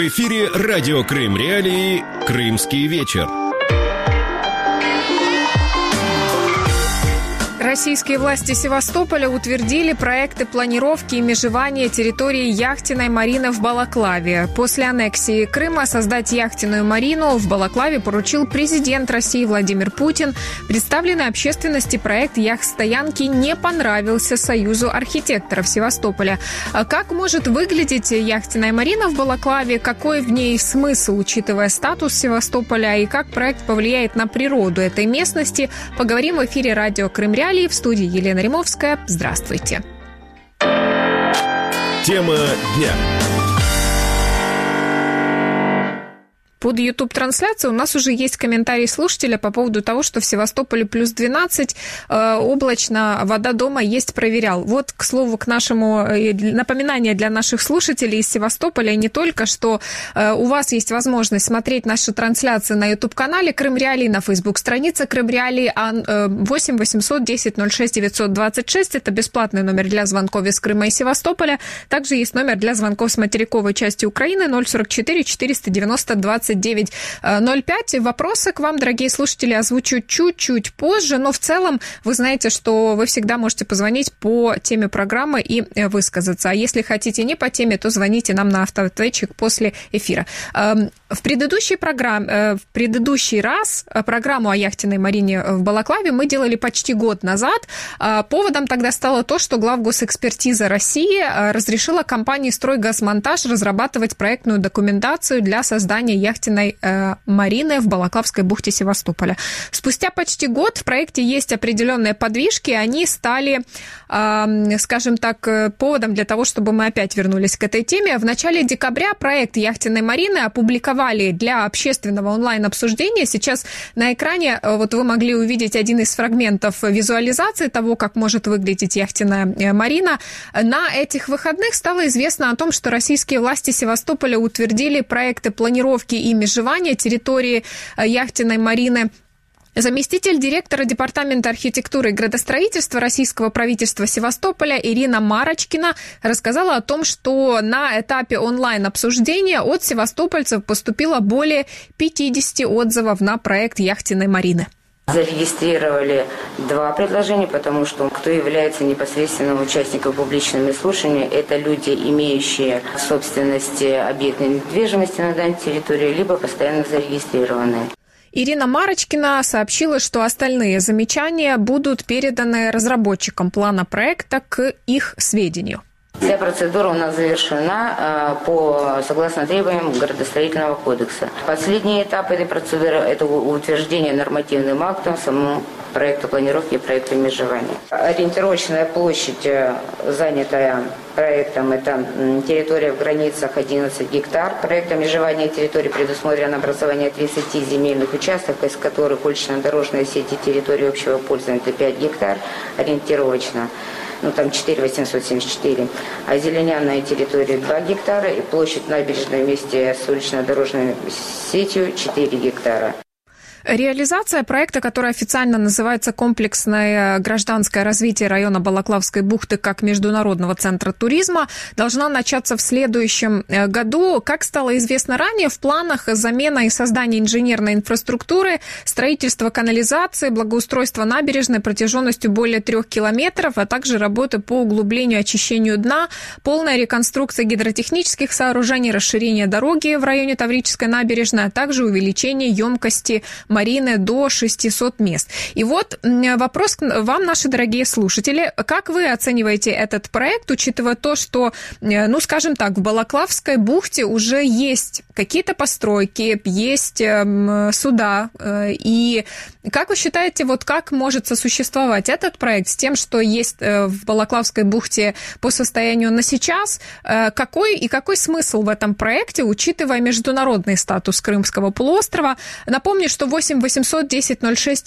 В эфире радио Крым Реалии «Крымский вечер». Российские власти Севастополя утвердили проекты планировки и межевания территории яхтенной марины в Балаклаве. После аннексии Крыма создать яхтенную марину в Балаклаве поручил президент России Владимир Путин. Представленный общественности проект яхт-стоянки не понравился Союзу архитекторов Севастополя. Как может выглядеть яхтенная марина в Балаклаве, какой в ней смысл, учитывая статус Севастополя, и как проект повлияет на природу этой местности, поговорим в эфире радио Крым Реалии. В студии Елена Римовская. Здравствуйте. Тема дня. Под YouTube-трансляцией у нас уже есть комментарий слушателя по поводу того, что в Севастополе плюс 12, облачно, вода дома есть, проверял. Вот, к слову, к нашему напоминанию для наших слушателей из Севастополя, и не только, что у вас есть возможность смотреть наши трансляции на YouTube-канале Крым Реалии, на Facebook-странице Крым Реалии, 8 800 10 06 926. Это бесплатный номер для звонков из Крыма и Севастополя. Также есть номер для звонков с материковой части Украины 044 490 29 05. Вопросы к вам, дорогие слушатели, озвучу чуть-чуть позже, но в целом вы знаете, что вы всегда можете позвонить по теме программы и высказаться. А если хотите не по теме, то звоните нам на автоответчик после эфира. В предыдущий раз программу о яхтенной марине в Балаклаве мы делали почти год назад. Поводом тогда стало то, что главгосэкспертиза России разрешила компании «Стройгазмонтаж» разрабатывать проектную документацию для создания яхтенной марины в Балаклавской бухте Севастополя. Спустя почти год в проекте есть определенные подвижки, они стали, скажем так, поводом для того, чтобы мы опять вернулись к этой теме. В начале декабря проект яхтенной марины опубликовали для общественного онлайн-обсуждения. Сейчас на экране вот вы могли увидеть один из фрагментов визуализации того, как может выглядеть яхтенная марина. На этих выходных стало известно о том, что российские власти Севастополя утвердили проекты планировки и межевания территории яхтенной марины. Заместитель директора Департамента архитектуры и градостроительства российского правительства Севастополя Ирина Марочкина рассказала о том, что на этапе онлайн-обсуждения от севастопольцев поступило более 50 отзывов на проект яхтенной марины. Зарегистрировали 2 предложения, потому что кто является непосредственным участником публичного слушания, это люди, имеющие в собственности объекты недвижимости на данной территории, либо постоянно зарегистрированные. Ирина Марочкина сообщила, что остальные замечания будут переданы разработчикам плана проекта к их сведению. Вся процедура у нас завершена согласно требованиям градостроительного кодекса. Последний этап этой процедуры – это утверждение нормативным актом самого проекта планировки и проекта межевания. Ориентировочная площадь, занятая проектом, это территория в границах 11 гектар. Проектом межевания территории предусмотрено образование 30 земельных участков, из которых улично-дорожная сеть и территории общего пользования – это 5 гектар ориентировочно. Там 4874, а зеленянная территория 2 гектара и площадь набережной вместе с улично-дорожной сетью 4 гектара. Реализация проекта, который официально называется «Комплексное гражданское развитие района Балаклавской бухты как международного центра туризма», должна начаться в следующем году. Как стало известно ранее, в планах замена и создание инженерной инфраструктуры, строительство канализации, благоустройство набережной протяженностью более 3 километров, а также работы по углублению и очищению дна, полная реконструкция гидротехнических сооружений, расширение дороги в районе Таврической набережной, а также увеличение емкости марины до 600 мест. И вот вопрос к вам, наши дорогие слушатели. Как вы оцениваете этот проект, учитывая то, что, скажем так, в Балаклавской бухте уже есть какие-то постройки, есть суда. И как вы считаете, вот как может сосуществовать этот проект с тем, что есть в Балаклавской бухте по состоянию на сейчас? Какой смысл в этом проекте, учитывая международный статус Крымского полуострова? Напомню, что 8 800 10 06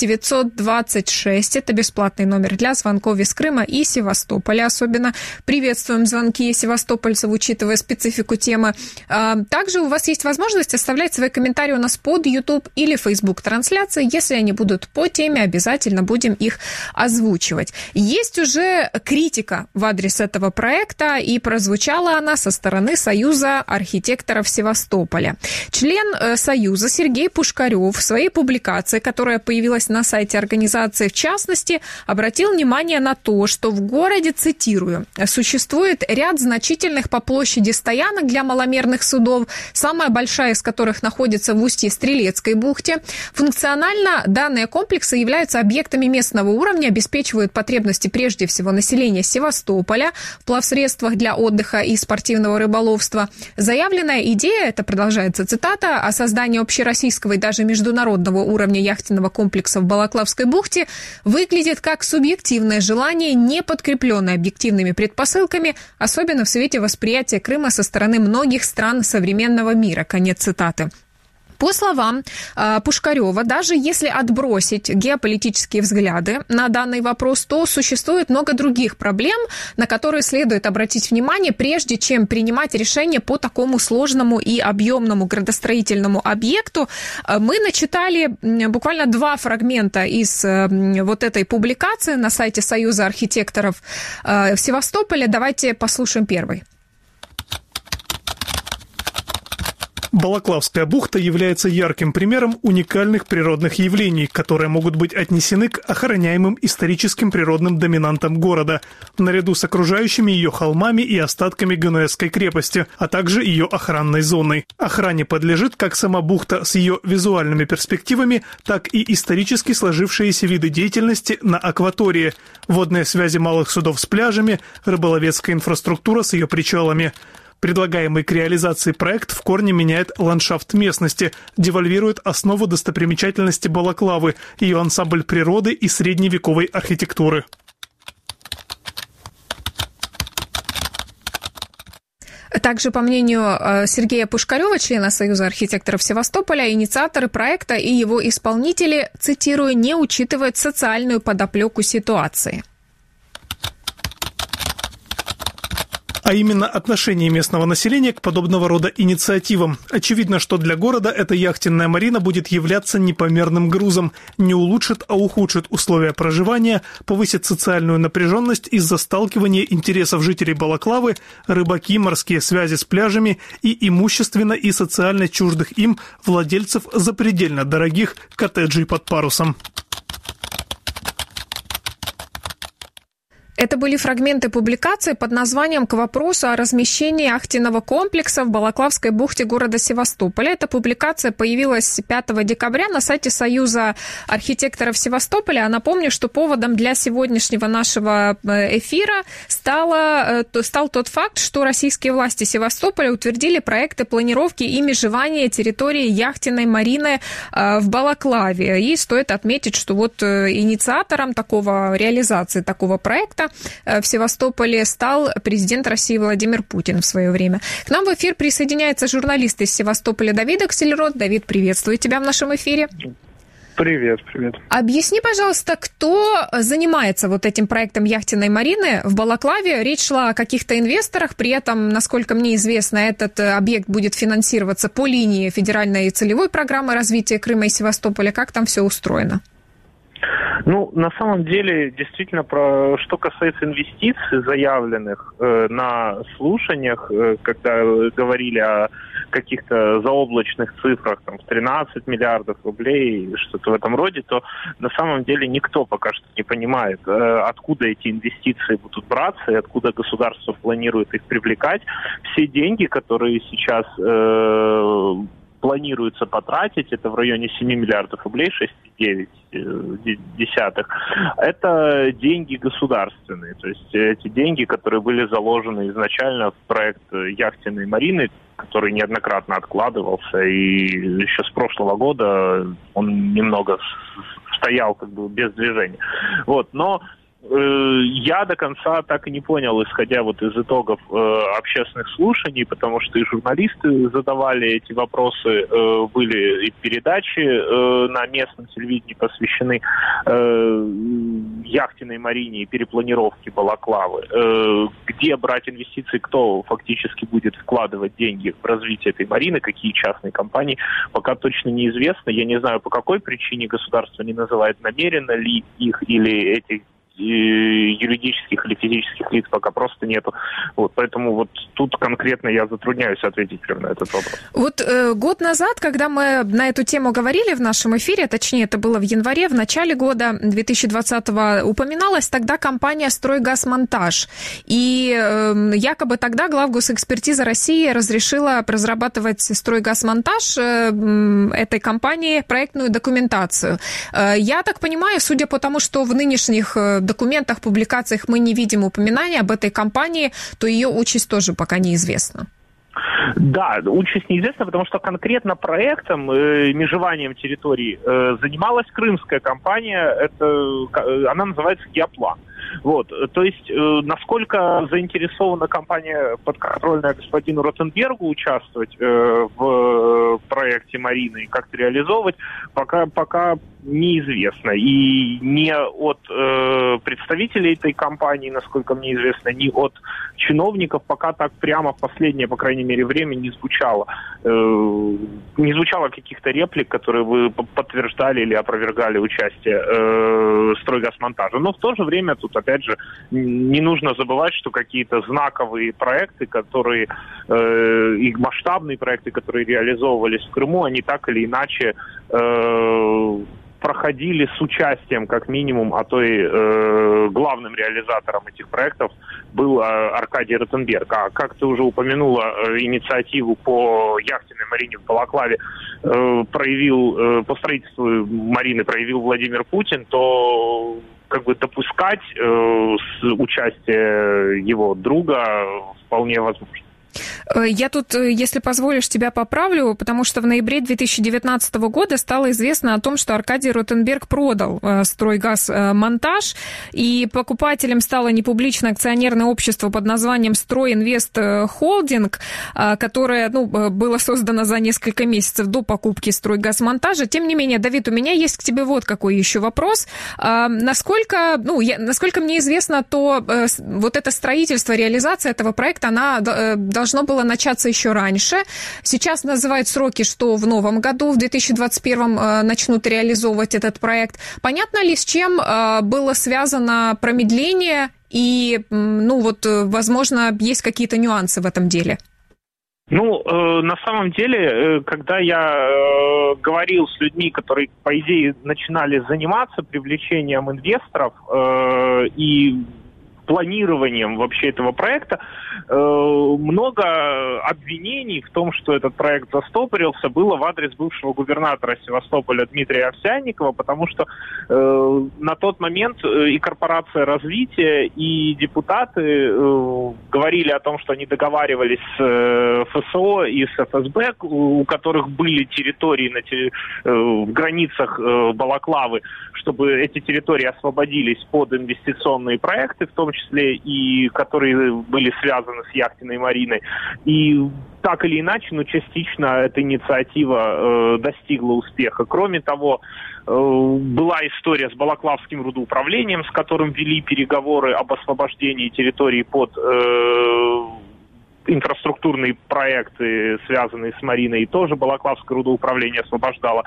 926. Это бесплатный номер для звонков из Крыма и Севастополя. Особенно приветствуем звонки севастопольцев, учитывая специфику темы. Также у вас есть возможность оставлять свои комментарии у нас под YouTube или Facebook трансляцией. Если они будут будут по теме, обязательно будем их озвучивать. Есть уже критика в адрес этого проекта, и прозвучала она со стороны Союза архитекторов Севастополя. Член Союза Сергей Пушкарев в своей публикации, которая появилась на сайте организации, в частности, обратил внимание на то, что в городе, цитирую, существует ряд значительных по площади стоянок для маломерных судов, самая большая из которых находится в устье Стрелецкой бухте. Функционально данные комплексы являются объектами местного уровня, обеспечивают потребности прежде всего населения Севастополя в плавсредствах для отдыха и спортивного рыболовства. Заявленная идея, это продолжается цитата, о создании общероссийского и даже международного уровня яхтенного комплекса в Балаклавской бухте выглядит как субъективное желание, не подкрепленное объективными предпосылками, особенно в свете восприятия Крыма со стороны многих стран современного мира. Конец цитаты. По словам Пушкарева, даже если отбросить геополитические взгляды на данный вопрос, то существует много других проблем, на которые следует обратить внимание, прежде чем принимать решение по такому сложному и объемному градостроительному объекту. Мы начитали буквально 2 фрагмента из вот этой публикации на сайте Союза архитекторов Севастополя. Давайте послушаем первый. Балаклавская бухта является ярким примером уникальных природных явлений, которые могут быть отнесены к охраняемым историческим природным доминантам города, наряду с окружающими ее холмами и остатками Генуэзской крепости, а также ее охранной зоной. Охране подлежит как сама бухта с ее визуальными перспективами, так и исторически сложившиеся виды деятельности на акватории, водные связи малых судов с пляжами, рыболовецкая инфраструктура с ее причалами. Предлагаемый к реализации проект в корне меняет ландшафт местности, девальвирует основу достопримечательности Балаклавы, ее ансамбль природы и средневековой архитектуры. Также, по мнению Сергея Пушкарева, члена Союза архитекторов Севастополя, инициаторы проекта и его исполнители, цитирую, не учитывают социальную подоплеку ситуации. А именно отношение местного населения к подобного рода инициативам. Очевидно, что для города эта яхтенная марина будет являться непомерным грузом, не улучшит, а ухудшит условия проживания, повысит социальную напряженность из-за сталкивания интересов жителей Балаклавы, рыбаки, морские связи с пляжами и имущественно и социально чуждых им владельцев запредельно дорогих коттеджей под парусом. Это были фрагменты публикации под названием «К вопросу о размещении яхтенного комплекса в Балаклавской бухте города Севастополя». Эта публикация появилась 5 декабря на сайте Союза архитекторов Севастополя. А напомню, что поводом для сегодняшнего нашего эфира стал тот факт, что российские власти Севастополя утвердили проекты планировки и межевания территории яхтенной марины в Балаклаве. И стоит отметить, что вот инициатором реализации такого проекта в Севастополе стал президент России Владимир Путин в свое время. К нам в эфир присоединяется журналист из Севастополя Давид Аксельрод. Давид, приветствую тебя в нашем эфире. Привет. Объясни, пожалуйста, кто занимается вот этим проектом яхтенной марины в Балаклаве? Речь шла о каких-то инвесторах, при этом, насколько мне известно, этот объект будет финансироваться по линии федеральной целевой программы развития Крыма и Севастополя. Как там все устроено? На самом деле, действительно, что касается инвестиций, заявленных на слушаниях, когда говорили о каких-то заоблачных цифрах, там, в 13 миллиардов рублей, что-то в этом роде, то на самом деле никто пока что не понимает, откуда эти инвестиции будут браться и откуда государство планирует их привлекать. Все деньги, которые сейчас планируется потратить, это в районе 7 миллиардов рублей, 6,9. Это деньги государственные, то есть эти деньги, которые были заложены изначально в проект яхтенной марины, который неоднократно откладывался, и еще с прошлого года он немного стоял без движения. Но я до конца так и не понял, исходя из итогов общественных слушаний, потому что и журналисты задавали эти вопросы, были и передачи на местном телевидении посвящены. яхтенной марине и перепланировке Балаклавы. Где брать инвестиции, кто фактически будет вкладывать деньги в развитие этой марины, какие частные компании, пока точно неизвестно. Я не знаю, по какой причине государство не называет, намеренно ли их или этих юридических или физических лиц пока просто нету. Вот, поэтому вот тут конкретно я затрудняюсь ответить прямо на этот вопрос. Вот год назад, когда мы на эту тему говорили в нашем эфире, точнее, это было в январе, в начале года 2020-го, упоминалась тогда компания «Стройгазмонтаж». И якобы тогда главгосэкспертиза России разрешила разрабатывать «Стройгазмонтаж» этой компании проектную документацию. Я так понимаю, судя по тому, что в нынешних документах, публикациях мы не видим упоминания об этой компании, то ее участь тоже пока неизвестна. Да, участь неизвестна, потому что конкретно проектом, межеванием территорий занималась крымская компания, она называется «Геоплан». Вот, то есть, насколько заинтересована компания, подконтрольная господину Ротенбергу, участвовать в проекте Марины и как-то реализовывать, пока неизвестно. И ни от представителей этой компании, насколько мне известно, ни от чиновников пока так прямо в последнее, по крайней мере, время не звучало. Не звучало каких-то реплик, которые вы подтверждали или опровергали участие «Стройгазмонтажа». Но в то же время тут, опять же, не нужно забывать, что какие-то знаковые проекты, которые и масштабные проекты, которые реализовывались в Крыму, они так или иначе проходили с участием, как минимум, а то и главным реализатором этих проектов был Аркадий Ротенберг. А как ты уже упомянула, инициативу по яхтенной марине в Балаклаве по строительству марины проявил Владимир Путин, то как бы допускать участие его друга вполне возможно. Я тут, если позволишь, тебя поправлю, потому что в ноябре 2019 года стало известно о том, что Аркадий Ротенберг продал «Стройгазмонтаж», и покупателем стало непубличное акционерное общество под названием «Стройинвест Холдинг», которое было создано за несколько месяцев до покупки «Стройгазмонтажа». Тем не менее, Давид, у меня есть к тебе вот какой еще вопрос. Насколько мне известно, то вот это строительство, реализация этого проекта, она должно было начаться еще раньше. Сейчас называют сроки, что в новом году, в 2021 начнут реализовывать этот проект. Понятно ли, с чем было связано промедление и, возможно, есть какие-то нюансы в этом деле? На самом деле, когда я говорил с людьми, которые, по идее, начинали заниматься привлечением инвесторов и планированием вообще этого проекта, много обвинений в том, что этот проект застопорился, было в адрес бывшего губернатора Севастополя Дмитрия Овсянникова, потому что на тот момент и корпорация развития, и депутаты говорили о том, что они договаривались с ФСО и с ФСБ, у которых были территории в границах Балаклавы, чтобы эти территории освободились под инвестиционные проекты, в том числе и которые были связаны с яхтенной мариной. И так или иначе, частично эта инициатива достигла успеха. Кроме того, была история с Балаклавским рудоуправлением, с которым вели переговоры об освобождении территории под инфраструктурные проекты, связанные с мариной, и тоже Балаклавское рудоуправление освобождало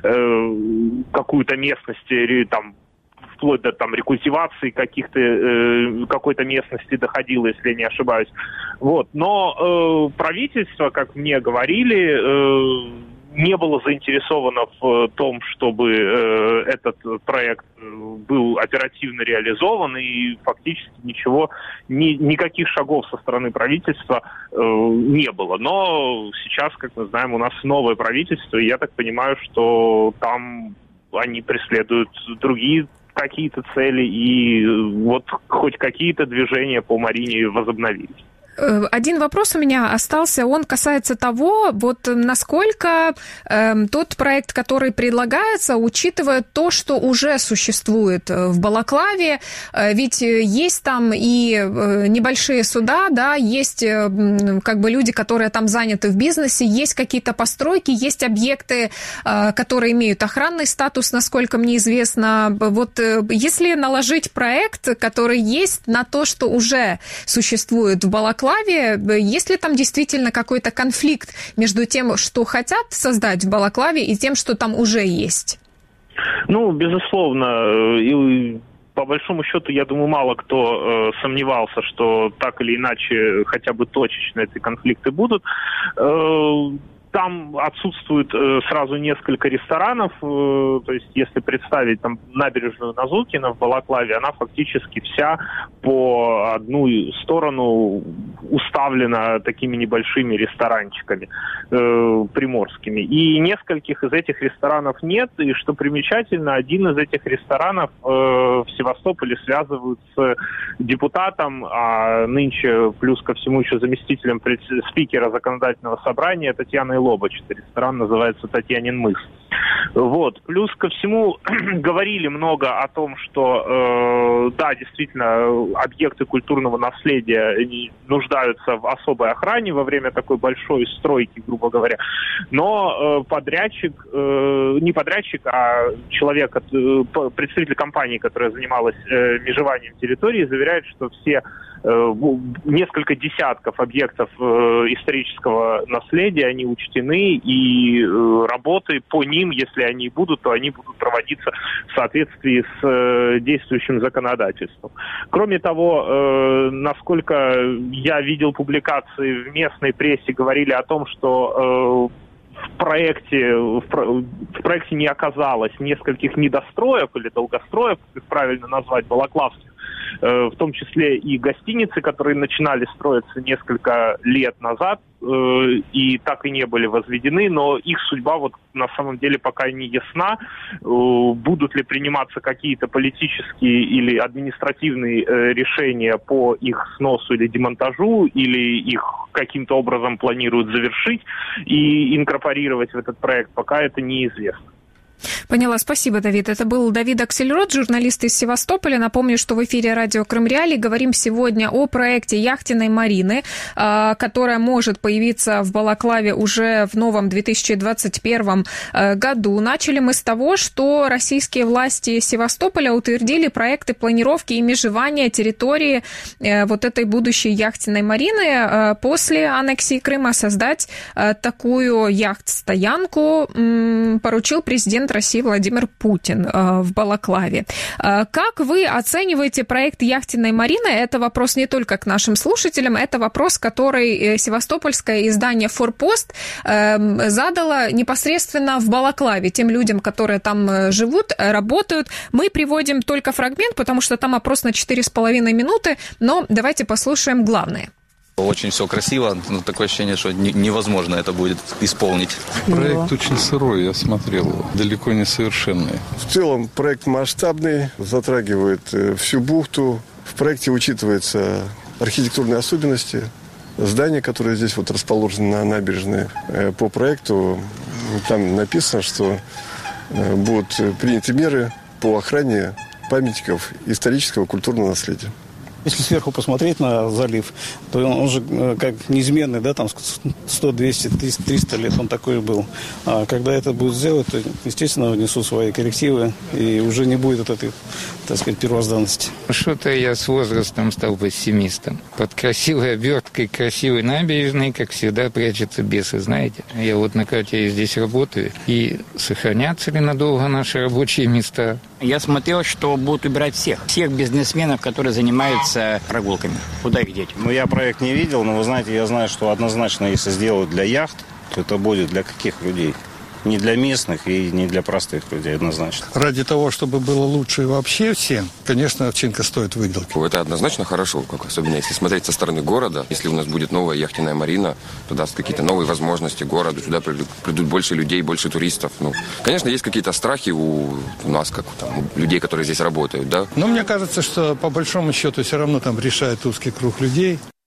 какую-то местность, вплоть до рекультивации какой-то местности доходило, если я не ошибаюсь. Вот. Но правительство, как мне говорили, не было заинтересовано в том, чтобы этот проект был оперативно реализован, и фактически никаких шагов со стороны правительства не было. Но сейчас, как мы знаем, у нас новое правительство, и я так понимаю, что там они преследуют другие какие-то цели, и вот хоть какие-то движения по марине возобновились. Один вопрос у меня остался, он касается того, вот насколько тот проект, который предлагается, учитывает то, что уже существует в Балаклаве, ведь есть там и небольшие суда, да, есть как бы люди, которые там заняты в бизнесе, есть какие-то постройки, есть объекты, которые имеют охранный статус, насколько мне известно. Вот если наложить проект, который есть на то, что уже существует в Балаклаве, есть ли там действительно какой-то конфликт между тем, что хотят создать в Балаклаве, и тем, что там уже есть? Ну, безусловно, и по большому счету, я думаю, мало кто сомневался, что так или иначе хотя бы точечно эти конфликты будут. Там отсутствует сразу несколько ресторанов, то есть если представить там набережную Назукина в Балаклаве, она фактически вся по одну сторону уставлена такими небольшими ресторанчиками приморскими. И нескольких из этих ресторанов нет, и что примечательно, один из этих ресторанов в Севастополе связывают с депутатом, а нынче плюс ко всему еще заместителем спикера законодательного собрания Татьяной Лобач. Это ресторан называется «Татьянин мыс». Вот. Плюс ко всему говорили много о том, что да, действительно, объекты культурного наследия нуждаются в особой охране во время такой большой стройки, грубо говоря. Но подрядчик, не подрядчик, а человек, представитель компании, которая занималась межеванием территории, заверяет, что все несколько десятков объектов исторического наследия, они учтены, и работы по ним, если они будут, то они будут проводиться в соответствии с действующим законодательством. Кроме того, насколько я видел публикации в местной прессе, говорили о том, что в проекте не оказалось нескольких недостроев или долгостроев, как правильно назвать, балаклавских, в том числе и гостиницы, которые начинали строиться несколько лет назад и так и не были возведены, но их судьба вот на самом деле пока не ясна. Будут ли приниматься какие-то политические или административные решения по их сносу или демонтажу, или их каким-то образом планируют завершить и инкорпорировать в этот проект, пока это неизвестно. Поняла, спасибо, Давид. Это был Давид Аксельрод, журналист из Севастополя. Напомню, что в эфире радио Крым Реалии говорим сегодня о проекте яхтенной марины, которая может появиться в Балаклаве уже в новом 2021 году. Начали мы с того, что российские власти Севастополя утвердили проекты планировки и межевания территории вот этой будущей яхтенной марины. После аннексии Крыма создать такую яхт-стоянку поручил президент России Владимир Путин в Балаклаве. Как вы оцениваете проект яхтенной марины? Это вопрос не только к нашим слушателям, это вопрос, который севастопольское издание «Форпост» задало непосредственно в Балаклаве тем людям, которые там живут, работают. Мы приводим только фрагмент, потому что там опрос на 4,5 минуты, но давайте послушаем главное. Очень все красиво, но такое ощущение, что невозможно это будет исполнить. Проект очень сырой, я смотрел его, далеко не совершенный. В целом проект масштабный, затрагивает всю бухту. В проекте учитываются архитектурные особенности здания, которые здесь вот расположены на набережной. По проекту там написано, что будут приняты меры по охране памятников исторического культурного наследия. Если сверху посмотреть на залив, то он же как неизменный, да, там 100, 200, 300 лет он такой был. А когда это будет сделать, то, естественно, внесу свои коррективы, и уже не будет этой, так сказать, первозданности. Что-то я с возрастом стал пессимистом. Под красивой оберткой, красивой набережной, как всегда, прячутся бесы, знаете. Я вот на карте здесь работаю, и сохранятся ли надолго наши рабочие места? Я смотрел, что будут убирать всех бизнесменов, которые занимаются прогулками. Куда их деть? Ну, я проект не видел, но, вы знаете, я знаю, что однозначно, если сделают для яхт, то это будет для каких людей? Не для местных и не для простых людей, однозначно. Ради того, чтобы было лучше вообще всем, конечно, овчинка стоит выделки. Это однозначно хорошо, особенно если смотреть со стороны города. Если у нас будет новая яхтенная марина, то даст какие-то новые возможности городу. Сюда придут больше людей, больше туристов. Ну, конечно, есть какие-то страхи у нас, как у людей, которые здесь работают, да? Но мне кажется, что по большому счету все равно там решает узкий круг людей.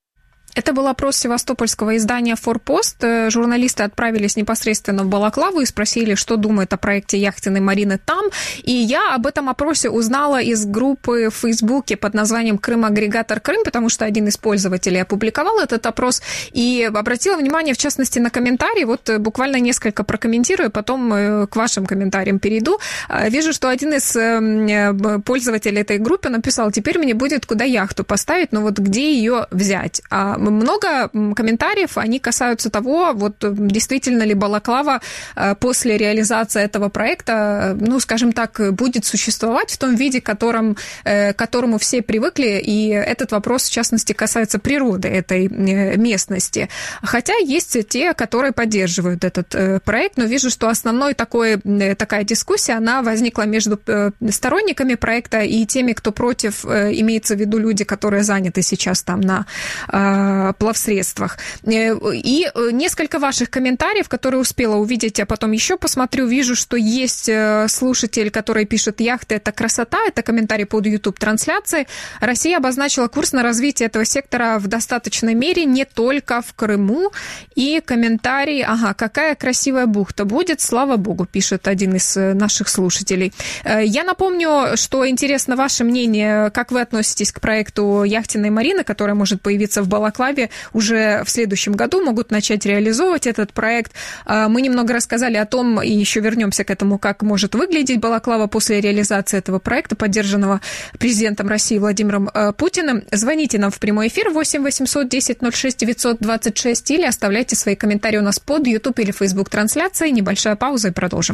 Это был опрос севастопольского издания «Форпост». Журналисты отправились непосредственно в Балаклаву и спросили, что думает о проекте яхтенной марины там. И я об этом опросе узнала из группы в Фейсбуке под названием «Крым-агрегатор Крым», потому что один из пользователей опубликовал этот опрос. И обратила внимание, в частности, на комментарии. Вот буквально несколько прокомментирую, потом к вашим комментариям перейду. Вижу, что один из пользователей этой группы написал: «Теперь мне будет куда яхту поставить, но вот где ее взять?» Много комментариев, они касаются того, вот действительно ли Балаклава после реализации этого проекта, ну, скажем так, будет существовать в том виде, к которому все привыкли, и этот вопрос, в частности, касается природы этой местности. Хотя есть те, которые поддерживают этот проект, но вижу, что основной такая дискуссия, она возникла между сторонниками проекта и теми, кто против, имеется в виду люди, которые заняты сейчас там на плавсредствах. И несколько ваших комментариев, которые успела увидеть, а потом еще посмотрю, вижу, что есть слушатель, который пишет: «Яхты – это красота», это комментарий под YouTube-трансляцией. «Россия обозначила курс на развитие этого сектора в достаточной мере, не только в Крыму». И комментарий: «Какая красивая бухта будет, слава богу», пишет один из наших слушателей. Я напомню, что интересно ваше мнение, как вы относитесь к проекту яхтенной марины, которая может появиться в Балаклаве уже в следующем году, могут начать реализовывать этот проект. Мы немного рассказали о том, и еще вернемся к этому, как может выглядеть Балаклава после реализации этого проекта, поддержанного президентом России Владимиром Путиным. Звоните нам в прямой эфир 8 800 10 06 926 или оставляйте свои комментарии у нас под YouTube или Facebook трансляцией. Небольшая пауза и продолжим.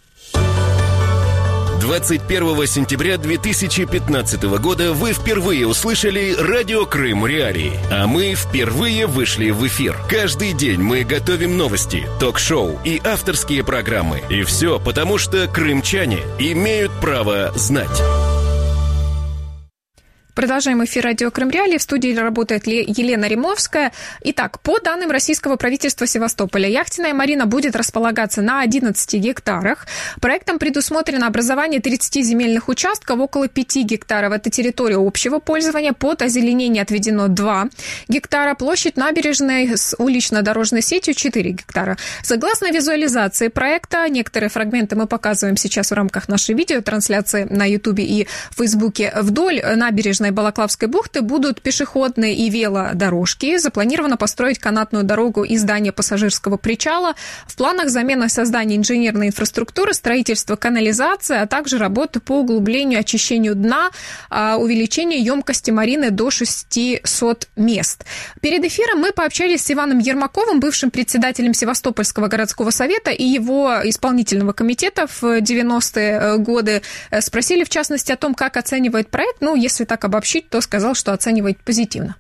21 сентября 2015 года вы впервые услышали радио «Крым Реалии», а мы впервые вышли в эфир. Каждый день мы готовим новости, ток-шоу и авторские программы. И все потому, что крымчане имеют право знать. Продолжаем эфир радио «Крым Реалии». В студии работает Елена Римовская. Итак, по данным российского правительства Севастополя, яхтенная марина будет располагаться на 11 гектарах. Проектом предусмотрено образование 30 земельных участков, около 5 гектаров. Это территория общего пользования. Под озеленение отведено 2 гектара. Площадь набережной с улично-дорожной сетью 4 гектара. Согласно визуализации проекта, некоторые фрагменты мы показываем сейчас в рамках нашей видеотрансляции на Ютубе и Фейсбуке. Вдоль набережной Балаклавской бухты будут пешеходные и велодорожки. Запланировано построить канатную дорогу и здание пассажирского причала. В планах замена создания инженерной инфраструктуры, строительство канализации, а также работы по углублению, очищению дна, увеличению емкости марины до 600 мест. Перед эфиром мы пообщались с Иваном Ермаковым, бывшим председателем Севастопольского городского совета и его исполнительного комитета в 90-е годы. Спросили, в частности, о том, как оценивает проект. Ну, если так обобщить, то сказал, что оценивает позитивно.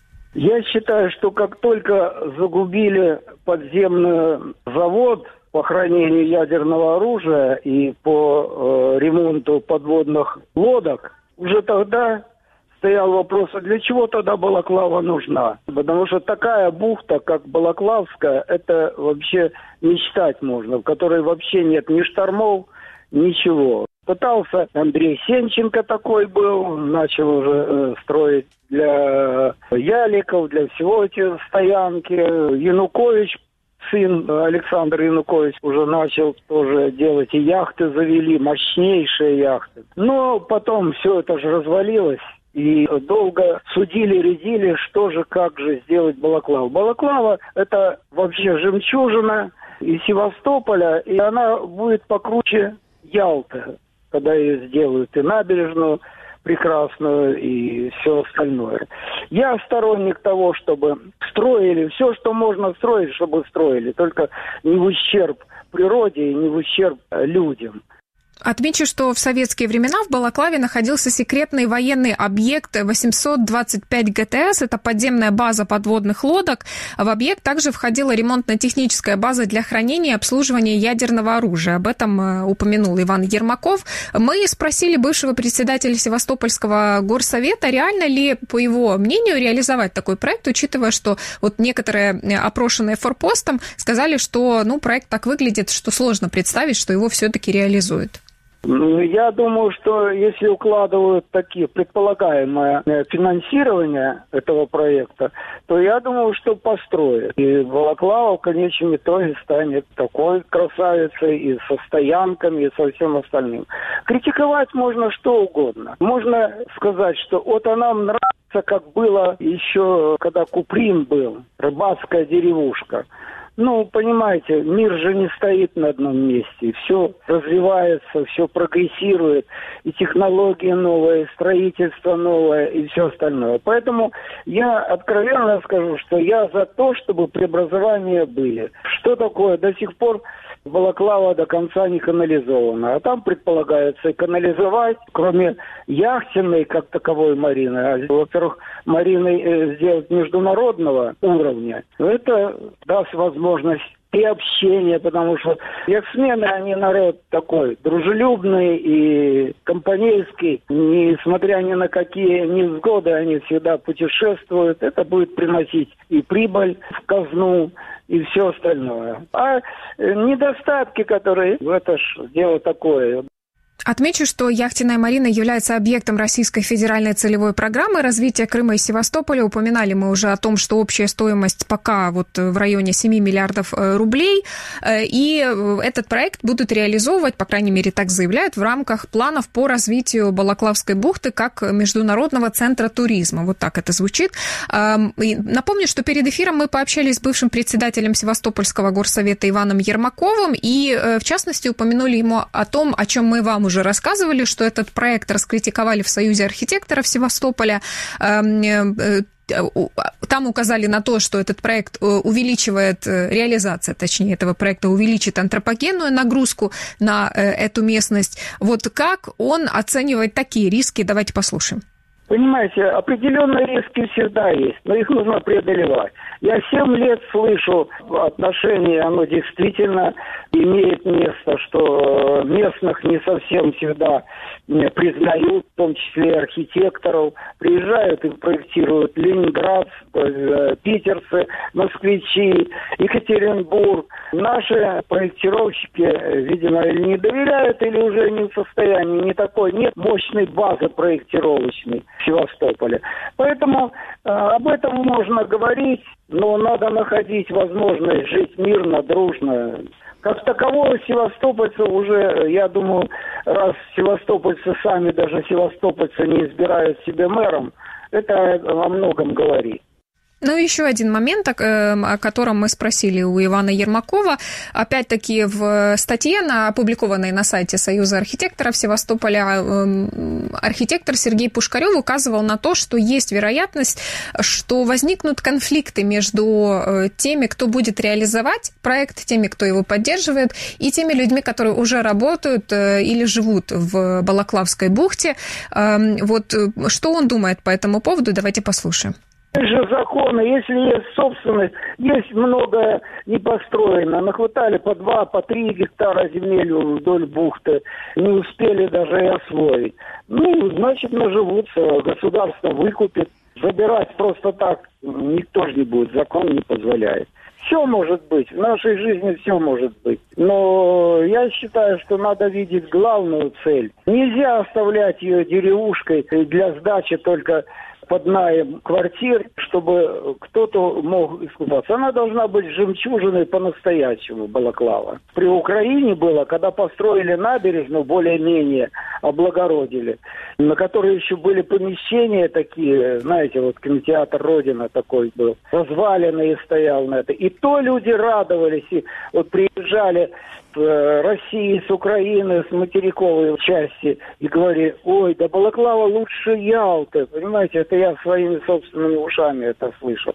Я считаю, что как только загубили подземный завод по хранению ядерного оружия и по ремонту подводных лодок, уже тогда стоял вопрос, а для чего тогда Балаклава нужна? Потому что такая бухта, как Балаклавская, это вообще мечтать можно, в которой вообще нет ни штормов, ничего. Пытался Андрей Сенченко такой был, начал уже строить для яликов, для всего эти стоянки. Янукович, сын Александр Янукович, уже начал тоже делать, и яхты завели, мощнейшие яхты. Но потом все это же развалилось. И долго судили, рядили, что же, как же сделать Балаклаву. Балаклава – это вообще жемчужина из Севастополя, и она будет покруче Ялты, когда ее сделают, и набережную прекрасную, и все остальное. Я сторонник того, чтобы строили все, что можно строить, чтобы строили, только не в ущерб природе и не в ущерб людям. Отмечу, что в советские времена в Балаклаве находился секретный военный объект 825 ГТС. Это подземная база подводных лодок. В объект также входила ремонтно-техническая база для хранения и обслуживания ядерного оружия. Об этом упомянул Иван Ермаков. Мы спросили бывшего председателя Севастопольского горсовета, реально ли, по его мнению, реализовать такой проект, учитывая, что вот некоторые опрошенные Форпостом сказали, что проект так выглядит, что сложно представить, что его все-таки реализуют. Я думаю, что если укладывают такие предполагаемое финансирование этого проекта, то я думаю, что построят. И Балаклава в конечном итоге станет такой красавицей и со стоянками, и со всем остальным. Критиковать можно что угодно. Можно сказать, что вот она нравится, как было еще, когда Куприн был, рыбацкая деревушка. Понимаете, мир же не стоит на одном месте. Все развивается, все прогрессирует. И технологии новые, и строительство новое, и все остальное. Поэтому я откровенно скажу, что я за то, чтобы преобразования были. Что такое? До сих пор Балаклава до конца не канализована. А там предполагается канализовать, кроме яхтенной, как таковой марины, во-первых, марины сделать международного уровня. Это даст возможность и общение, потому что яхтсмены, они народ такой дружелюбный и компанейский. Несмотря ни на какие невзгоды, они всегда путешествуют. Это будет приносить и прибыль в казну, и все остальное. А недостатки, которые... Это ж дело такое... Отмечу, что яхтенная марина является объектом Российской федеральной целевой программы развития Крыма и Севастополя. Упоминали мы уже о том, что общая стоимость пока в районе 7 миллиардов рублей. И этот проект будут реализовывать, по крайней мере, так заявляют, в рамках планов по развитию Балаклавской бухты как международного центра туризма. Вот так это звучит. Напомню, что перед эфиром мы пообщались с бывшим председателем Севастопольского горсовета Иваном Ермаковым и, в частности, упомянули ему о том, о чем мы вам уже рассказывали, что этот проект раскритиковали в Союзе архитекторов Севастополя. Там указали на то, что этот проект увеличивает, реализация, точнее, этого проекта увеличит антропогенную нагрузку на эту местность. Вот как он оценивает такие риски? Давайте послушаем. Понимаете, определенные риски всегда есть, но их нужно преодолевать. Я 7 лет слышу отношение, оно действительно имеет место, что местных не совсем всегда признают, в том числе архитекторов. Приезжают и проектируют Ленинград, питерцы, москвичи, Екатеринбург. Наши проектировщики, видимо, или не доверяют, или уже не в состоянии, не такой, нет мощной базы проектировочной в Севастополе. Поэтому об этом можно говорить, но надо находить возможность жить мирно, дружно. Как такового севастопольцы уже, я думаю, раз севастопольцы сами, даже севастопольцы не избирают себе мэром, это во многом говорит. Ну, еще один момент, о котором мы спросили у Ивана Ермакова. Опять-таки, в статье, опубликованной на сайте Союза архитекторов Севастополя, архитектор Сергей Пушкарев указывал на то, что есть вероятность, что возникнут конфликты между теми, кто будет реализовать проект, теми, кто его поддерживает, и теми людьми, которые уже работают или живут в Балаклавской бухте. Вот что он думает по этому поводу, давайте послушаем. Есть же законы, если есть собственность, есть многое не построено. Нахватали по 2, по 3 гектара земель вдоль бухты, не успели даже и освоить. Значит, наживутся, государство выкупит. Забирать просто так никто же не будет, закон не позволяет. Все может быть, в нашей жизни все может быть. Но я считаю, что надо видеть главную цель. Нельзя оставлять ее деревушкой для сдачи только под наем квартир, чтобы кто-то мог искупаться. Она должна быть жемчужиной по-настоящему, Балаклава. При Украине было, когда построили набережную, более-менее облагородили, на которой еще были помещения такие, знаете, вот кинотеатр «Родина» такой был, разваленный стоял на это. И то люди радовались, и вот приезжали с России, с Украины, с материковой части и говорили: ой, да Балаклава лучше Ялты. Понимаете, это я своими собственными ушами это слышал.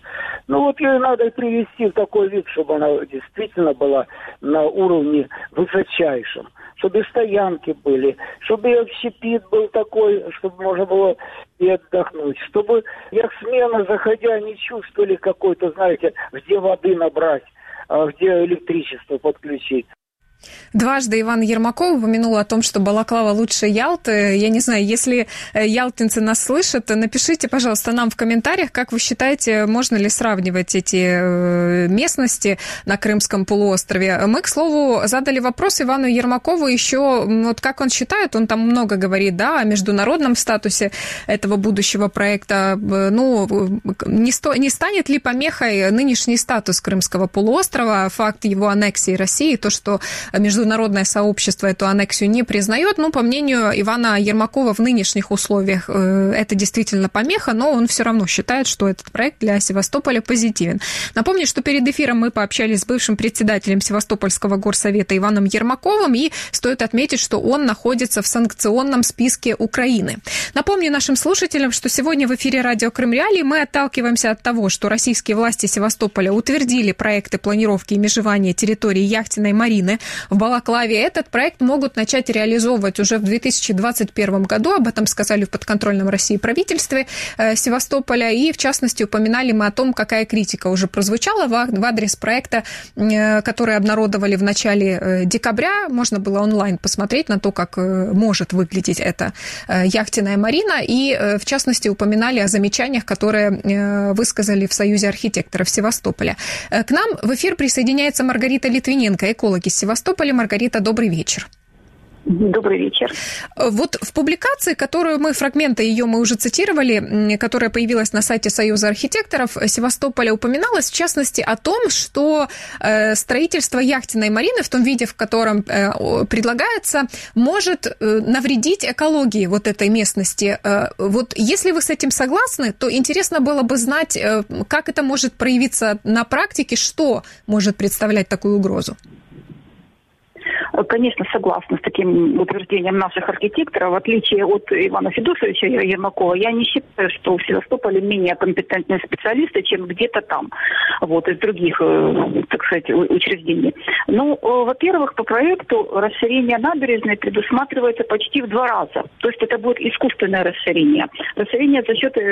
Ее надо привести в такой вид, чтобы она действительно была на уровне высочайшем. Чтобы и стоянки были, чтобы и общепит был такой, чтобы можно было и отдохнуть. Чтобы яхтсмены, заходя, не чувствовали какой-то, знаете, где воды набрать, а где электричество подключить. Дважды Иван Ермаков упомянул о том, что Балаклава лучше Ялты. Я не знаю, если ялтинцы нас слышат, напишите, пожалуйста, нам в комментариях, как вы считаете, можно ли сравнивать эти местности на Крымском полуострове. Мы, к слову, задали вопрос Ивану Ермакову еще, вот как он считает, он там много говорит, да, о международном статусе этого будущего проекта. Ну, не станет ли помехой нынешний статус Крымского полуострова, факт его аннексии России, то, что международное сообщество эту аннексию не признает. Ну, по мнению Ивана Ермакова, в нынешних условиях это действительно помеха, но он все равно считает, что этот проект для Севастополя позитивен. Напомню, что перед эфиром мы пообщались с бывшим председателем Севастопольского горсовета Иваном Ермаковым, и стоит отметить, что он находится в санкционном списке Украины. Напомню нашим слушателям, что сегодня в эфире радио Крым Реалии мы отталкиваемся от того, что российские власти Севастополя утвердили проекты планировки и межевания территории яхтенной марины в Балаклаве. Этот проект могут начать реализовывать уже в 2021 году. Об этом сказали в подконтрольном России правительстве Севастополя. И, в частности, упоминали мы о том, какая критика уже прозвучала в адрес проекта, который обнародовали в начале декабря. Можно было онлайн посмотреть на то, как может выглядеть эта яхтенная марина. И, в частности, упоминали о замечаниях, которые высказали в Союзе архитекторов Севастополя. К нам в эфир присоединяется Маргарита Литвиненко, эколог из Севастополя. Маргарита, добрый вечер. Добрый вечер. Вот в публикации, которую фрагменты ее мы уже цитировали, которая появилась на сайте Союза архитекторов Севастополя, упоминалось, в частности, о том, что строительство яхтенной марины в том виде, в котором предлагается, может навредить экологии вот этой местности. Вот если вы с этим согласны, то интересно было бы знать, как это может проявиться на практике, что может представлять такую угрозу. Конечно, согласна с таким утверждением наших архитекторов. В отличие от Ивана Федосовича Ермакова, я не считаю, что в Севастополе менее компетентные специалисты, чем где-то там, вот, из других, так сказать, учреждений. Ну, во-первых, по проекту расширение набережной предусматривается почти в 2 раза. То есть это будет искусственное расширение. Расширение за счет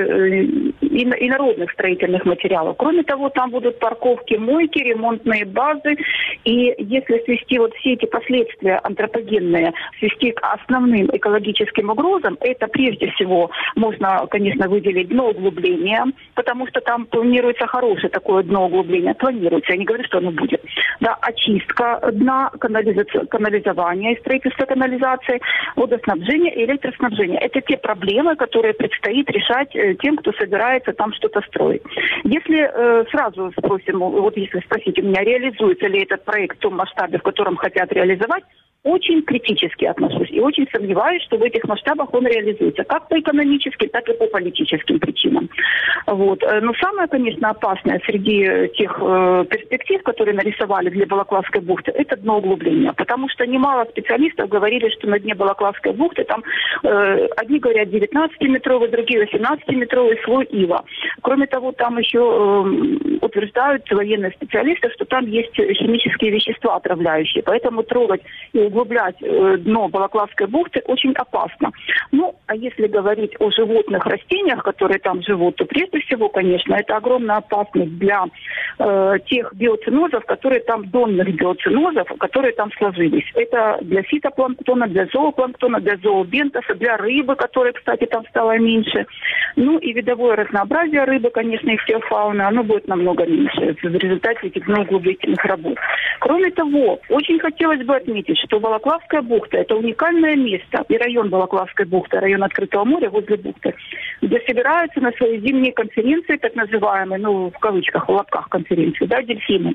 инородных строительных материалов. Кроме того, там будут парковки, мойки, ремонтные базы. И если свести вот все эти последствия антропогенные, свести к основным экологическим угрозам, это прежде всего можно, конечно, выделить дноуглубление, потому что там планируется хорошее такое дноуглубление, планируется, я не говорю, что оно будет. Да, очистка дна, канализование и строительство канализации, водоснабжение и электроснабжение. Это те проблемы, которые предстоит решать тем, кто собирается там что-то строить. Если сразу спросим, вот если спросить у меня, реализуется ли этот проект в том масштабе, в котором хотят реализовать, очень критически отношусь и очень сомневаюсь, что в этих масштабах он реализуется, как по экономическим, так и по политическим причинам. Вот. Но самое, конечно, опасное среди тех перспектив, которые нарисовали для Балаклавской бухты, это дноуглубление, потому что немало специалистов говорили, что на дне Балаклавской бухты там одни говорят 19-метровый, другие 18-метровый слой ила. Кроме того, там еще утверждают военные специалисты, что там есть химические вещества отравляющие, поэтому трогать и углублять дно Балаклавской бухты очень опасно. Ну, а если говорить о животных, растениях, которые там живут, то прежде всего, конечно, это огромная опасность для тех биоценозов, которые там, донных биоценозов, которые там сложились. Это для фитопланктона, для зоопланктона, для зообентоса, для рыбы, которой, кстати, там стало меньше. Ну, и видовое разнообразие рыбы, конечно, и фауны, оно будет намного меньше в результате этих углублительных работ. Кроме того, очень хотелось бы отметить, что Балаклавская бухта – это уникальное место, и район Балаклавской бухты, район открытого моря возле бухты, где собираются на свои зимние конференции, так называемые, ну, в кавычках, в лапках конференции, да, дельфины.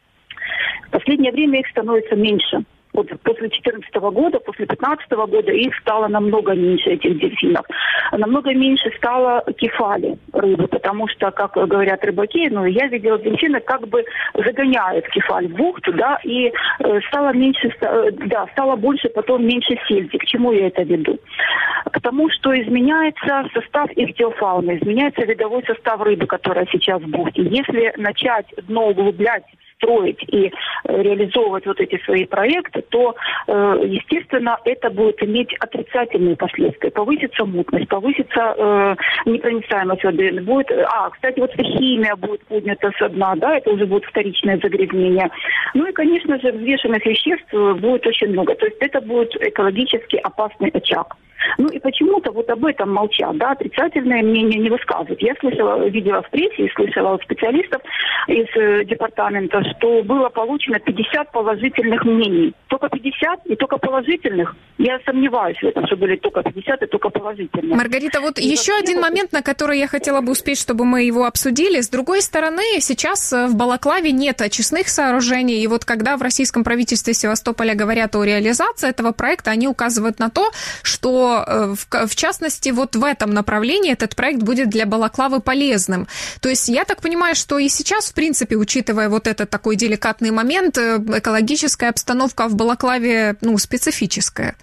В последнее время их становится меньше. Вот после 2014 года, после 2015 года их стало намного меньше, этих дельфинов. Намного меньше стало кефали рыбы, потому что, как говорят рыбаки, ну, я видела дельфины, как бы загоняют кефаль в бухту, да, и стало меньше, да, стало больше, потом меньше сельди. К чему я это веду? Потому что изменяется состав ихтиофауны, изменяется видовой состав рыбы, которая сейчас в бухте. Если начать дно углублять строить и реализовывать вот эти свои проекты, то, естественно, это будет иметь отрицательные последствия. Повысится мутность, повысится непроницаемость воды. Кстати, вот химия будет поднята со дна, да, это уже будет вторичное загрязнение. Ну и, конечно же, взвешенных веществ будет очень много. То есть это будет экологически опасный очаг. Ну и почему-то вот об этом молчат, да, отрицательное мнение не высказывают. Я видела в прессе и слышала от специалистов из департамента, что было получено 50 положительных мнений. Только 50 и только положительных. Я сомневаюсь в этом, что были только 50 и только положительные. Маргарита, вот и еще один момент, на который я хотела бы успеть, чтобы мы его обсудили. С другой стороны, сейчас в Балаклаве нет очистных сооружений, и вот когда в российском правительстве Севастополя говорят о реализации этого проекта, они указывают на то, что в частности, вот в этом направлении этот проект будет для Балаклавы полезным. То есть я так понимаю, что и сейчас, в принципе, учитывая вот этот такой деликатный момент, экологическая обстановка в Балаклаве, специфическая.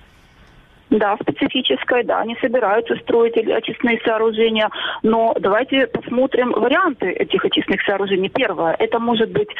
Да, специфическая, да, они собираются строить очистные сооружения, но давайте посмотрим варианты этих очистных сооружений. Первое, это могут быть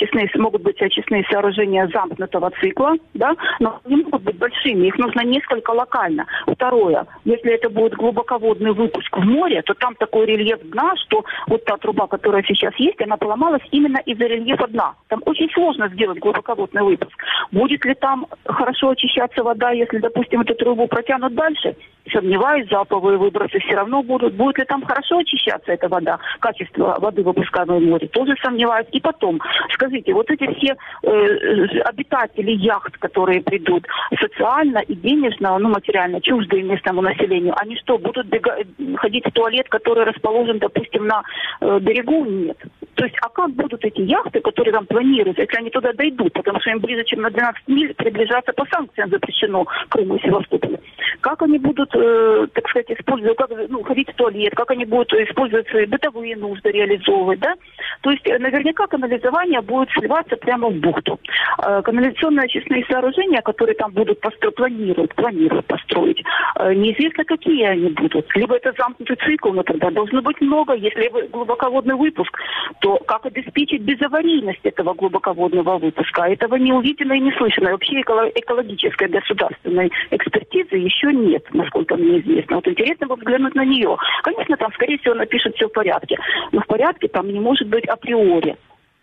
очистные сооружения замкнутого цикла, да, но они могут быть большими, их нужно несколько локально. Второе, если это будет глубоководный выпуск в море, то там такой рельеф дна, что вот та труба, которая сейчас есть, она поломалась именно из-за рельефа дна. Там очень сложно сделать глубоководный выпуск. Будет ли там хорошо очищаться вода, если, допустим, эту трубу протянут дальше? Сомневаюсь, залповые выбросы все равно будут. Будет ли там хорошо очищаться эта вода? Качество воды, выпускаемой в море, тоже сомневаюсь. И потом, скажите, вот эти все обитатели яхт, которые придут социально и денежно, материально чуждые местному населению, они что, будут ходить в туалет, который расположен, допустим, на берегу? Нет. То есть, а как будут эти яхты, которые там планируются, если они туда дойдут? Потому что им ближе, чем на 12 миль приближаться по санкциям запрещено Крыму и Севастополю. Как они будут, так сказать, использовать, ходить в туалет, как они будут использовать свои бытовые нужды, реализовывать, да? То есть, наверняка канализование будет сливаться прямо в бухту. Канализационные очистные сооружения, которые там будут планируют построить, неизвестно, какие они будут. Либо это замкнутый цикл, но тогда должно быть много. Если глубоководный выпуск, то как обеспечить безаварийность этого глубоководного выпуска? Этого не увидено и не слышно. Вообще экологической государственной экспертизы еще нет, насколько мне известно. Вот интересно бы взглянуть на нее. Конечно, там, скорее всего, напишут все в порядке. Но в порядке там не может быть априори.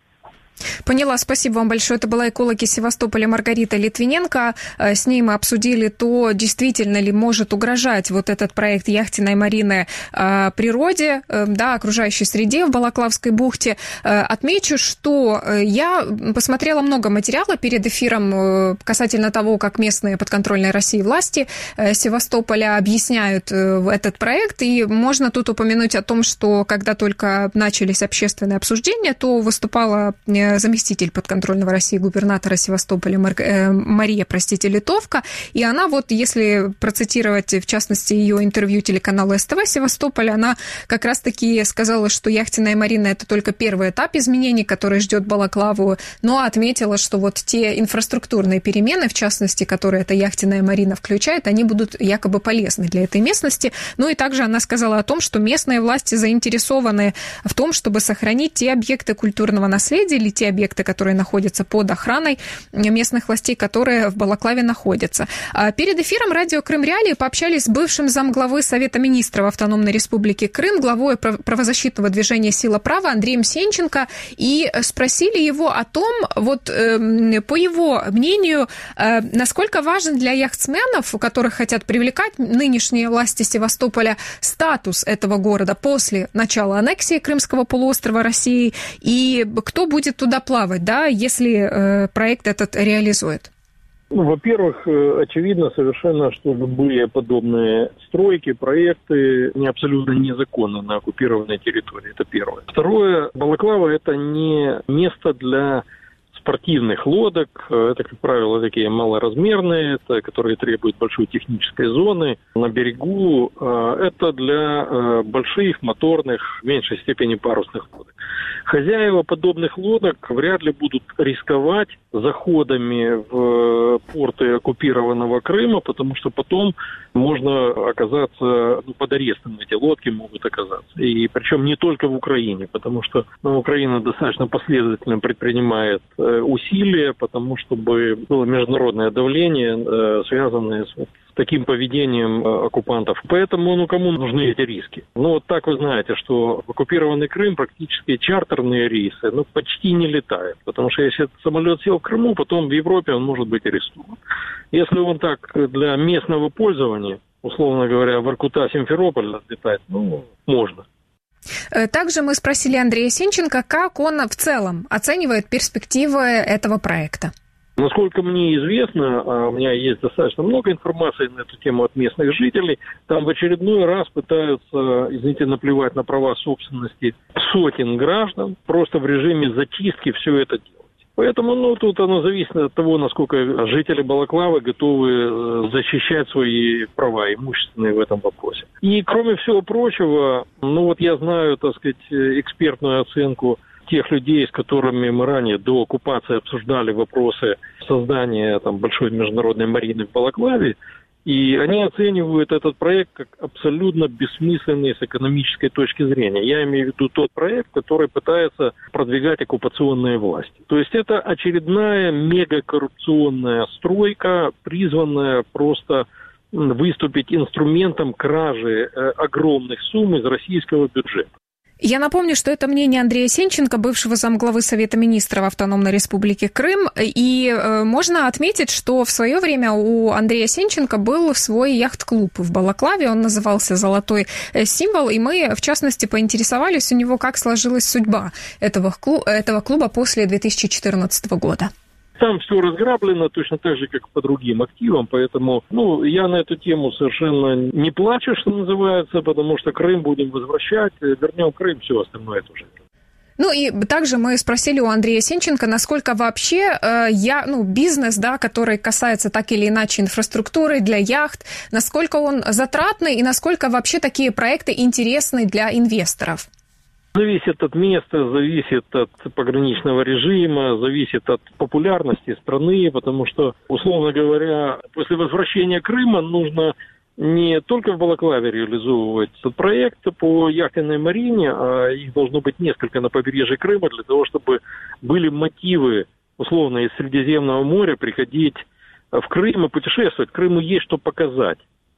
Поняла, спасибо вам большое. Это была эколог из Севастополя Маргарита Литвиненко. С ней мы обсудили то, действительно ли может угрожать вот этот проект яхтенной марины природе, да, окружающей среде в Балаклавской бухте. Отмечу, что я посмотрела много материала перед эфиром касательно того, как местные подконтрольные России власти Севастополя объясняют этот проект. И можно тут упомянуть о том, что когда только начались общественные обсуждения, то выступала заместитель подконтрольного России губернатора Севастополя Мария, Литовка, и она вот, если процитировать, в частности, ее интервью телеканалу СТВ Севастополя, она как раз-таки сказала, что яхтенная марина – это только первый этап изменений, который ждет Балаклаву, но отметила, что вот те инфраструктурные перемены, в частности, которые эта яхтенная марина включает, они будут якобы полезны для этой местности. Ну и также она сказала о том, что местные власти заинтересованы в том, чтобы сохранить те объекты культурного наследия или те объекты, которые находятся под охраной местных властей, которые в Балаклаве находятся. Перед эфиром радио Крым Реалии пообщались с бывшим замглавы Совета министров Автономной Республики Крым, главой правозащитного движения «Сила права» Андреем Сенченко, и спросили его о том, вот по его мнению, насколько важен для яхтсменов, у которых хотят привлекать нынешние власти Севастополя, статус этого города после начала аннексии Крымского полуострова России, и кто будет туда плавать, да, если проект этот реализует? Во-первых, очевидно совершенно, что любые подобные стройки, проекты абсолютно незаконны на оккупированной территории. Это первое. Второе, Балаклава – это не место для спортивных лодок. Это, как правило, такие малоразмерные, которые требуют большой технической зоны на берегу. Это для больших, моторных, в меньшей степени парусных лодок. Хозяева подобных лодок вряд ли будут рисковать заходами в порты оккупированного Крыма, потому что потом можно оказаться под арестом, эти лодки могут оказаться. И причем не только в Украине, потому что Украина достаточно последовательно предпринимает усилия, потому чтобы было международное давление, связанное с таким поведением оккупантов. Поэтому, кому нужны эти риски? Вот так вы знаете, что в оккупированный Крым практически чартерные рейсы, почти не летают. Потому что если самолет сел в Крыму, потом в Европе он может быть арестован. Если он так для местного пользования, условно говоря, Воркута-Симферополь летать, можно. Также мы спросили Андрея Сенченко, как он в целом оценивает перспективы этого проекта. Насколько мне известно, а у меня есть достаточно много информации на эту тему от местных жителей, там в очередной раз пытаются, наплевать на права собственности сотен граждан, просто в режиме зачистки все это делать. Поэтому, тут оно зависит от того, насколько жители Балаклавы готовы защищать свои права имущественные в этом вопросе. И, кроме всего прочего, я знаю, экспертную оценку тех людей, с которыми мы ранее до оккупации обсуждали вопросы создания большой международной марины в Балаклаве, и они оценивают этот проект как абсолютно бессмысленный с экономической точки зрения. Я имею в виду тот проект, который пытается продвигать оккупационные власти. То есть это очередная мегакоррупционная стройка, призванная просто выступить инструментом кражи огромных сумм из российского бюджета. Я напомню, что это мнение Андрея Сенченко, бывшего замглавы Совета министров Автономной Республики Крым. И можно отметить, что в свое время у Андрея Сенченко был свой яхт-клуб в Балаклаве. Он назывался «Золотой символ». И мы, в частности, поинтересовались у него, как сложилась судьба этого клуба после 2014 года. Там все разграблено точно так же, как по другим активам, поэтому, я на эту тему совершенно не плачу, что называется, потому что Крым будем возвращать, вернем Крым, все остальное тоже. И также мы спросили у Андрея Сенченко, насколько вообще бизнес, который касается так или иначе инфраструктуры для яхт, насколько он затратный и насколько вообще такие проекты интересны для инвесторов. Зависит от места, зависит от пограничного режима, зависит от популярности страны, потому что, условно говоря, после возвращения Крыма нужно не только в Балаклаве реализовывать этот проект по яхтенной марине, а их должно быть несколько на побережье Крыма для того, чтобы были мотивы, условно, из Средиземного моря приходить в Крым и путешествовать. Крыму есть что показать.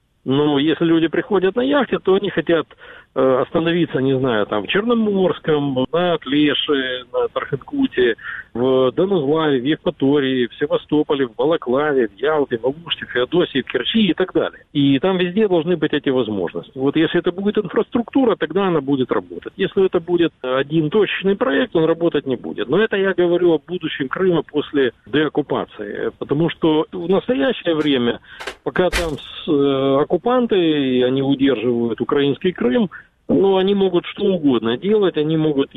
Но если люди приходят на яхте, то они хотят остановиться, в Черноморском, на Тлеше, на Тарханкуте, в Донузлаве, в Евпатории, в Севастополе, в Балаклаве, в Ялте, в Алуште, в Феодосии, в Керчи и так далее. И там везде должны быть эти возможности. Если это будет инфраструктура, тогда она будет работать. Если это будет один точечный проект, он работать не будет. Но это я говорю о будущем Крыма после деоккупации. Потому что в настоящее время, пока там оккупанты, и они удерживают украинский Крым, они могут что угодно делать, они могут,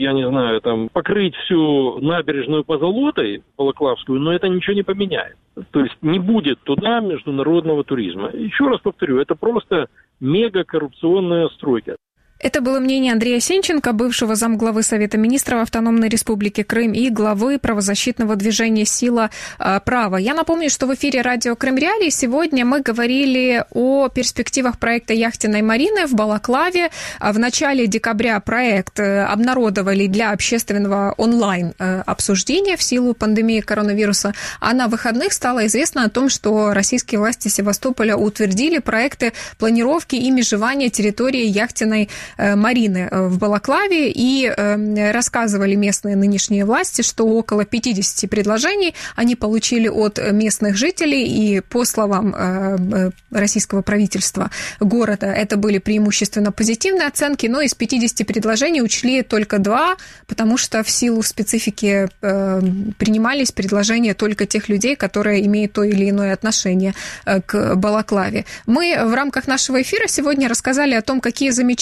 покрыть всю набережную позолотой балаклавскую, но это ничего не поменяет. То есть не будет туда международного туризма. Еще раз повторю, это просто мегакоррупционная стройка. Это было мнение Андрея Сенченко, бывшего замглавы Совета министров Автономной Республики Крым и главы правозащитного движения «Сила права». Я напомню, что в эфире радио Крым Реалии сегодня мы говорили о перспективах проекта яхтенной марины в Балаклаве. В начале декабря проект обнародовали для общественного онлайн-обсуждения в силу пандемии коронавируса, а на выходных стало известно о том, что российские власти Севастополя утвердили проекты планировки и межевания территории яхтенной марины в Балаклаве, и рассказывали местные нынешние власти, что около 50 предложений они получили от местных жителей, и по словам российского правительства города это были преимущественно позитивные оценки, но из 50 предложений учли только 2, потому что в силу специфики принимались предложения только тех людей, которые имеют то или иное отношение к Балаклаве. Мы в рамках нашего эфира сегодня рассказали о том, какие замечания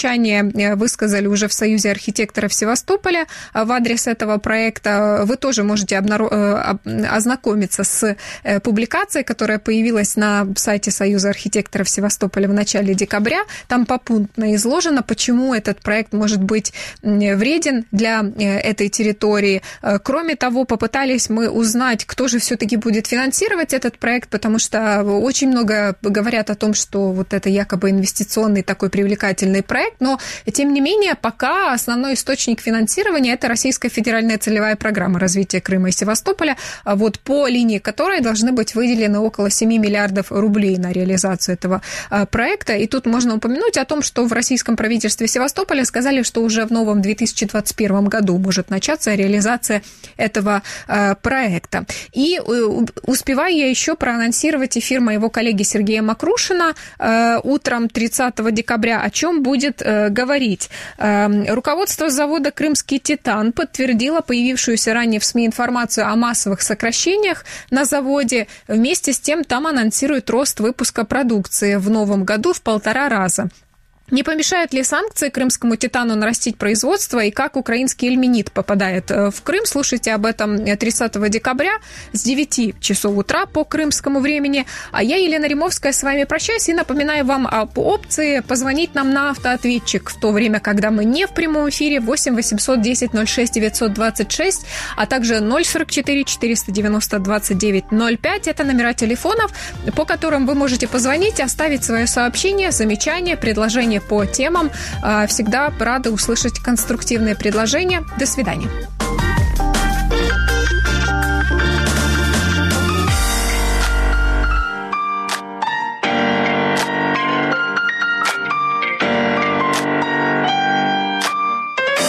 мнение высказали уже в Союзе архитекторов Севастополя в адрес этого проекта. Вы тоже можете ознакомиться с публикацией, которая появилась на сайте Союза архитекторов Севастополя в начале декабря. Там попунктно изложено, почему этот проект может быть вреден для этой территории. Кроме того, попытались мы узнать, кто же все-таки будет финансировать этот проект, потому что очень много говорят о том, что вот это якобы инвестиционный такой привлекательный проект, но тем не менее пока основной источник финансирования – это Российская федеральная целевая программа развития Крыма и Севастополя, вот по линии которой должны быть выделены около 7 миллиардов рублей на реализацию этого проекта. И тут можно упомянуть о том, что в российском правительстве Севастополя сказали, что уже в новом 2021 году может начаться реализация этого проекта. И успеваю я еще проанонсировать эфир моего коллеги Сергея Макрушина утром 30 декабря, о чем будет говорить. Руководство завода «Крымский Титан» подтвердило появившуюся ранее в СМИ информацию о массовых сокращениях на заводе. Вместе с тем там анонсируют рост выпуска продукции в новом году в 1,5 раза. Не помешают ли санкции крымскому «Титану» нарастить производство и как украинский ильменит попадает в Крым? Слушайте об этом 30 декабря с 9 часов утра по крымскому времени. А я, Елена Римовская, с вами прощаюсь и напоминаю вам об опции позвонить нам на автоответчик в то время, когда мы не в прямом эфире, 8 800 10 06 926, а также 044 490 29 05. Это номера телефонов, по которым вы можете позвонить, оставить свое сообщение, замечание, предложение по темам. Всегда рада услышать конструктивные предложения. До свидания.